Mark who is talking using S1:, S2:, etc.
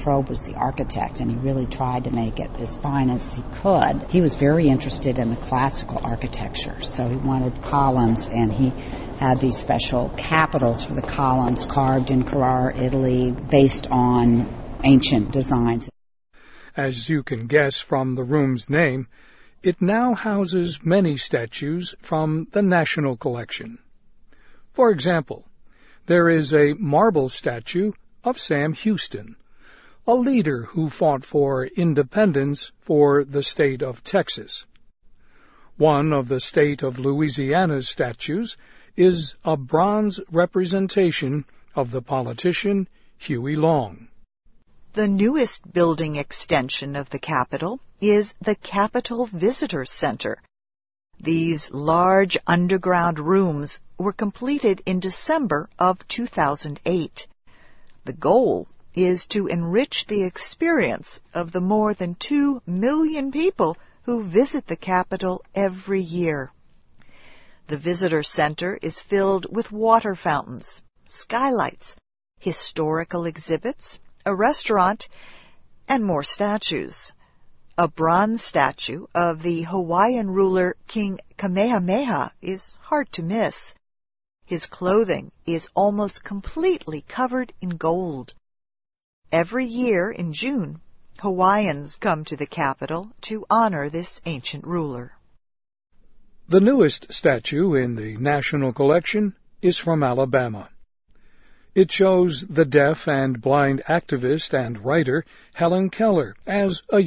S1: Latrobe was the architect, and he really tried to make it as fine as he could. He was very interested in the classical architecture, so he wanted columns, and he had these special capitals for the columns carved in Carrara, Italy, based on ancient designs.
S2: As you can guess from the room's name, it now houses many statues from the National Collection. For example, there is a marble statue of Sam Houston, a leader who fought for independence for the state of Texas. One of the state of Louisiana's statues is a bronze representation of the politician Huey Long.
S3: The newest building extension of the Capitol is the Capitol Visitor Center. These large underground rooms were completed in December of 2008. The goal is to enrich the experience of the more than 2 million people who visit the Capitol every year. The Visitor Center is filled with water fountains, skylights, historical exhibits, a restaurant, and more statues. A bronze statue of the Hawaiian ruler King Kamehameha is hard to miss. His clothing is almost completely covered in gold. Every year in June, Hawaiians come to the Capitol to honor this ancient ruler.
S2: The newest statue in the National Collection is from Alabama. It shows the deaf and blind activist and writer Helen Keller as a